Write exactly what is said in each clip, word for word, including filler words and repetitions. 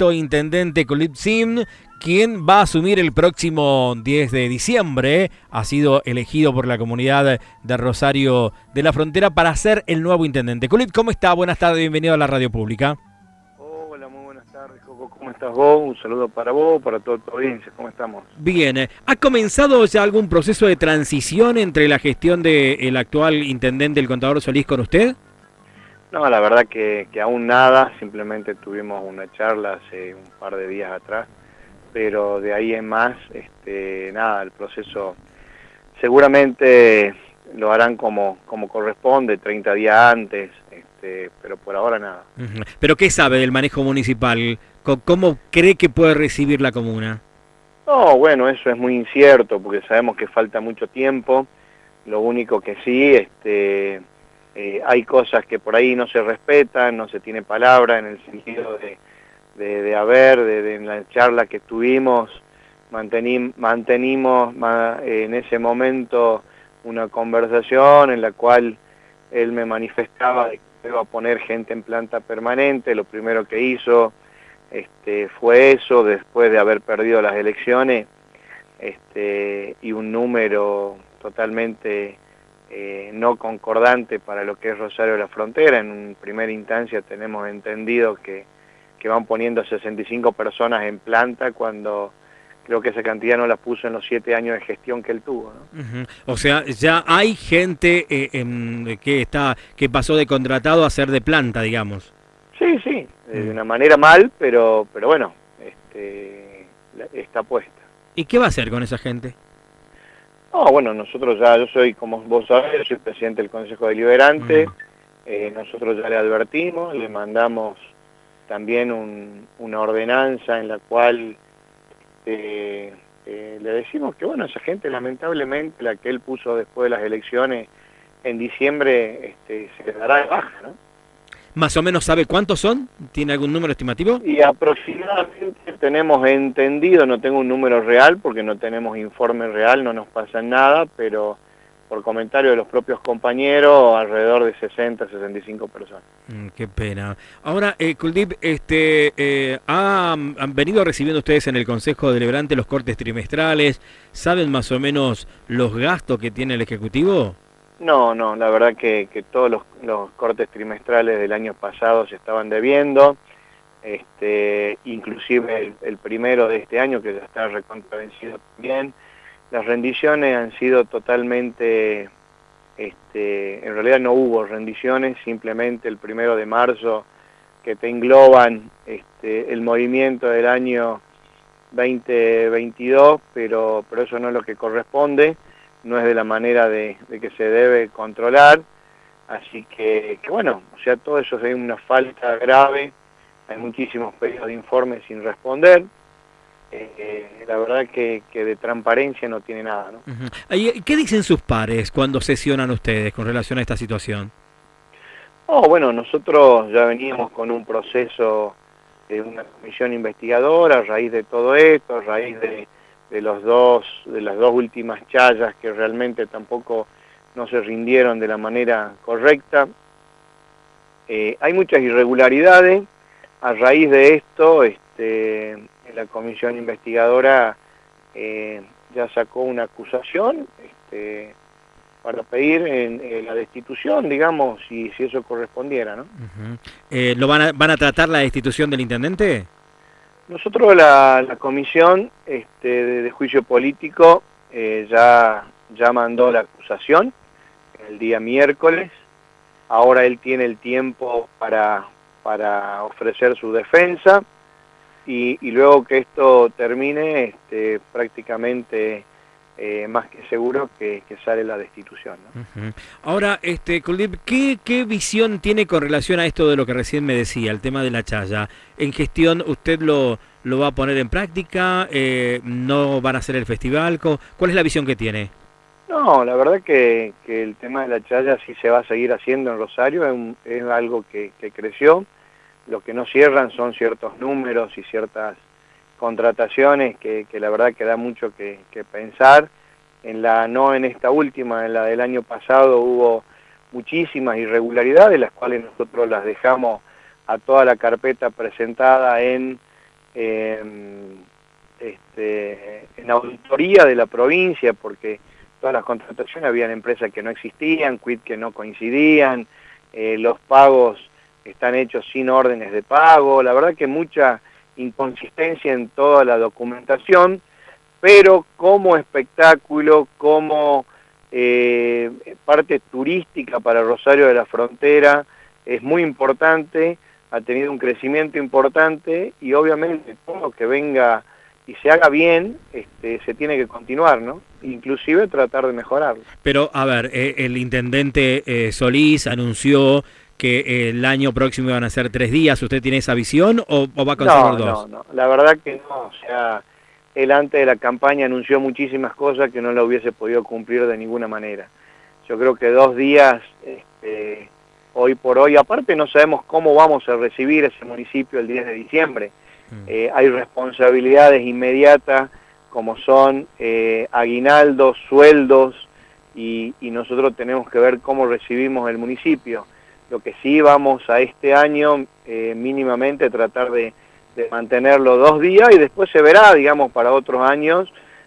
electo intendente Kulip Sim, quien va a asumir el próximo diez de diciembre. Ha sido elegido por la comunidad de Rosario de la Frontera para ser el nuevo intendente. Kulip, ¿cómo está? Buenas tardes, bienvenido a la radio pública. Hola, muy buenas tardes, Coco. ¿Cómo estás vos? Un saludo para vos, para toda tu audiencia. ¿Cómo estamos? Bien, ¿ha comenzado ya algún proceso de transición entre la gestión del actual intendente, el contador Solís, con usted? No, la verdad que, que aún nada, simplemente tuvimos una charla hace un par de días atrás, pero de ahí en más, este, nada, el proceso seguramente lo harán como, como corresponde, treinta días antes, este, pero por ahora nada. Uh-huh. ¿Pero qué sabe del manejo municipal? ¿Cómo cree que puede recibir la comuna? No, bueno, eso es muy incierto, porque sabemos que falta mucho tiempo. Lo único que sí, este... Eh, hay cosas que por ahí no se respetan, no se tiene palabra en el sentido de, de, de haber, de, de en la charla que tuvimos, mantení, mantenimos ma, eh, en ese momento una conversación en la cual él me manifestaba de que iba a poner gente en planta permanente. Lo primero que hizo este, fue eso, después de haber perdido las elecciones, este, y un número totalmente... Eh, no concordante para lo que es Rosario de la Frontera. En primera instancia tenemos entendido que, que van poniendo sesenta y cinco personas en planta cuando creo que esa cantidad no la puso en los siete años de gestión que él tuvo, ¿no? Uh-huh. O sea, ya hay gente eh, en, que está que pasó de contratado a ser de planta, digamos. Sí, sí, uh-huh. De una manera mal, pero, pero bueno, este, está puesta. ¿Y qué va a hacer con esa gente? No, bueno, nosotros ya, yo soy, como vos sabés, yo soy presidente del Consejo Deliberante, mm. eh, nosotros ya le advertimos, le mandamos también un, una ordenanza en la cual eh, eh, le decimos que, bueno, esa gente lamentablemente, la que él puso después de las elecciones en diciembre, este, se quedará de baja, ¿no? ¿Más o menos sabe cuántos son? ¿Tiene algún número estimativo? Y aproximadamente tenemos entendido, no tengo un número real porque no tenemos informe real, no nos pasa nada, pero por comentario de los propios compañeros, alrededor de sesenta, sesenta y cinco personas. Mm, qué pena. Ahora, eh, Kulip, este, eh, ¿han, han venido recibiendo ustedes en el Consejo Deliberante los cortes trimestrales? ¿Saben más o menos los gastos que tiene el Ejecutivo? No, no, la verdad que, que todos los, los cortes trimestrales del año pasado se estaban debiendo, este, inclusive el, el primero de este año, que ya está recontravencido también. Las rendiciones han sido totalmente, este, en realidad no hubo rendiciones, simplemente el primero de marzo, que te engloban este, el movimiento del año veinte veintidós, pero, pero eso no es lo que corresponde. No es de la manera de, de que se debe controlar, así que, que bueno, o sea, todo eso es una falta grave, hay muchísimos pedidos de informes sin responder, eh, la verdad que, que de transparencia no tiene nada, ¿no? Uh-huh. ¿Y qué dicen sus pares cuando sesionan ustedes con relación a esta situación? Oh, bueno, nosotros ya veníamos con un proceso de una comisión investigadora a raíz de todo esto, a raíz de... de los dos, de las dos últimas chayas que realmente tampoco no se rindieron de la manera correcta. Eh, hay muchas irregularidades. A raíz de esto, este, la comisión investigadora eh, ya sacó una acusación este, para pedir en, en la destitución, digamos, si, si eso correspondiera, ¿no? Uh-huh. eh, ¿Lo van a, van a tratar la destitución del intendente? Nosotros la, la comisión este, de, de juicio político eh, ya, ya mandó la acusación el día miércoles. Ahora él tiene el tiempo para, para ofrecer su defensa y, y luego que esto termine, este, prácticamente eh, más que seguro que, que sale la destitución, ¿no? Uh-huh. Ahora, este, Kulip, ¿qué, ¿qué visión tiene con relación a esto de lo que recién me decía, el tema de la chaya? ¿En gestión usted lo, lo va a poner en práctica? Eh, ¿No van a hacer el festival? ¿Cuál es la visión que tiene? No, la verdad que, que el tema de la chaya sí se va a seguir haciendo en Rosario, es, un, es algo que, que creció. Lo que no cierran son ciertos números y ciertas contrataciones que, que la verdad que da mucho que, que pensar. En la, no en esta última, en la del año pasado hubo muchísimas irregularidades, las cuales nosotros las dejamos a toda la carpeta presentada en eh, este, en auditoría de la provincia, porque todas las contrataciones habían empresas que no existían, quit que no coincidían, eh, los pagos están hechos sin órdenes de pago, la verdad que mucha inconsistencia en toda la documentación, pero como espectáculo, como eh, parte turística para Rosario de la Frontera, es muy importante, ha tenido un crecimiento importante y obviamente todo lo que venga y se haga bien, este, se tiene que continuar, ¿no? Inclusive tratar de mejorarlo. Pero, a ver, eh, el intendente eh, Solís anunció que el año próximo iban a ser tres días. ¿Usted tiene esa visión o, o va a conservar no, dos? No, no, la verdad que no. O sea, él antes de la campaña anunció muchísimas cosas que no lo hubiese podido cumplir de ninguna manera. Yo creo que dos días, este, hoy por hoy, aparte no sabemos cómo vamos a recibir ese municipio el diez de diciembre. Mm. Eh, hay responsabilidades inmediatas como son eh, aguinaldos, sueldos, y, y nosotros tenemos que ver cómo recibimos el municipio. Lo que sí vamos a este año eh, mínimamente tratar de, de mantenerlo dos días y después se verá, digamos, para otros años.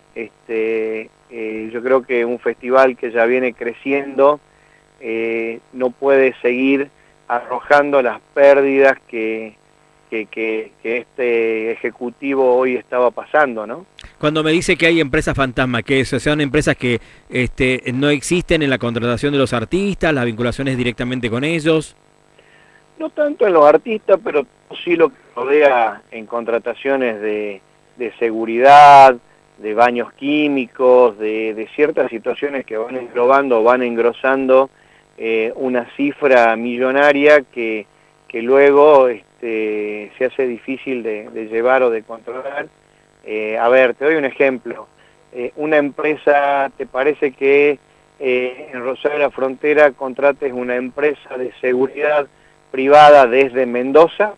Este, eh, yo creo que un festival que ya viene creciendo eh, no puede seguir arrojando las pérdidas que, que, que, que este ejecutivo hoy estaba pasando, ¿no? Cuando me dice que hay empresas fantasma, que eso, son empresas que este, no existen en la contratación de los artistas, las vinculaciones directamente con ellos. No tanto en los artistas, pero sí lo que rodea en contrataciones de, de seguridad, de baños químicos, de, de ciertas situaciones que van englobando o van engrosando eh, una cifra millonaria que, que luego este, se hace difícil de, de llevar o de controlar. Eh, a ver, te doy un ejemplo. Eh, una empresa, ¿te parece que eh, en Rosario de la Frontera contrates una empresa de seguridad privada desde Mendoza?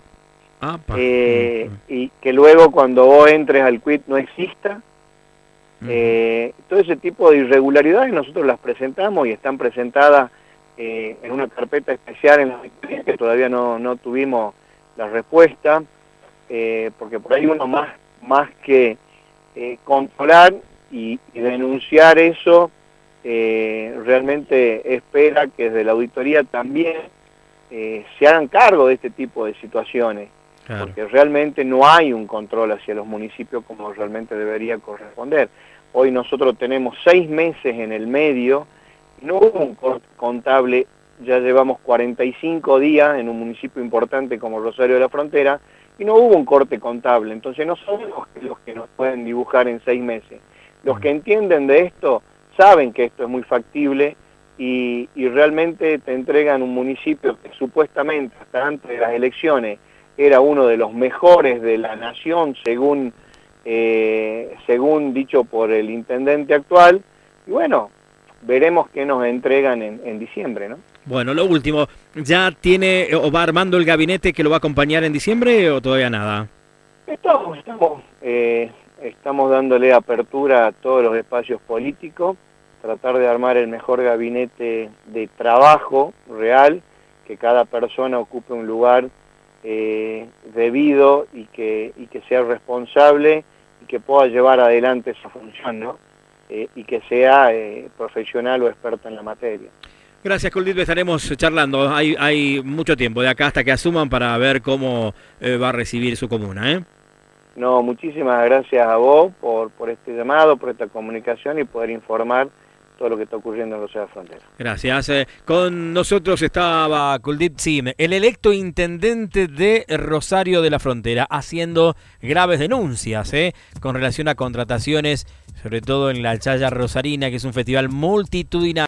Ah, eh, y que luego cuando vos entres al quit no exista. Uh-huh. eh, todo ese tipo de irregularidades nosotros las presentamos y están presentadas eh, en una carpeta especial en la auditoría que todavía no, no tuvimos la respuesta, eh, porque por ahí uno más más que eh, controlar y, y denunciar eso, eh, realmente espera que desde la auditoría también eh, se hagan cargo de este tipo de situaciones, claro. Porque realmente no hay un control hacia los municipios como realmente debería corresponder. Hoy nosotros tenemos seis meses en el medio, no hubo un corte contable, ya llevamos cuarenta y cinco días en un municipio importante como Rosario de la Frontera, y no hubo un corte contable, entonces no son los, los que nos pueden dibujar en seis meses. Los que entienden de esto saben que esto es muy factible y, y realmente te entregan un municipio que supuestamente hasta antes de las elecciones era uno de los mejores de la nación, según, eh, según dicho por el intendente actual, y bueno, veremos qué nos entregan en, en diciembre, ¿no? Bueno, lo último, ¿ya tiene o va armando el gabinete que lo va a acompañar en diciembre o todavía nada? Estamos, estamos, eh, estamos dándole apertura a todos los espacios políticos, tratar de armar el mejor gabinete de trabajo real, que cada persona ocupe un lugar eh, debido y que, y que sea responsable y que pueda llevar adelante esa función, ¿no? Eh, y que sea eh, profesional o experto en la materia. Gracias, Coldit, estaremos charlando. Hay, hay mucho tiempo de acá hasta que asuman para ver cómo eh, va a recibir su comuna, ¿eh? No, muchísimas gracias a vos por, por este llamado, por esta comunicación y poder informar todo lo que está ocurriendo en Rosario de la Frontera. Gracias. Eh, con nosotros estaba Kuldip Sim, el electo intendente de Rosario de la Frontera, haciendo graves denuncias eh, con relación a contrataciones, sobre todo en la Chaya Rosarina, que es un festival multitudinario.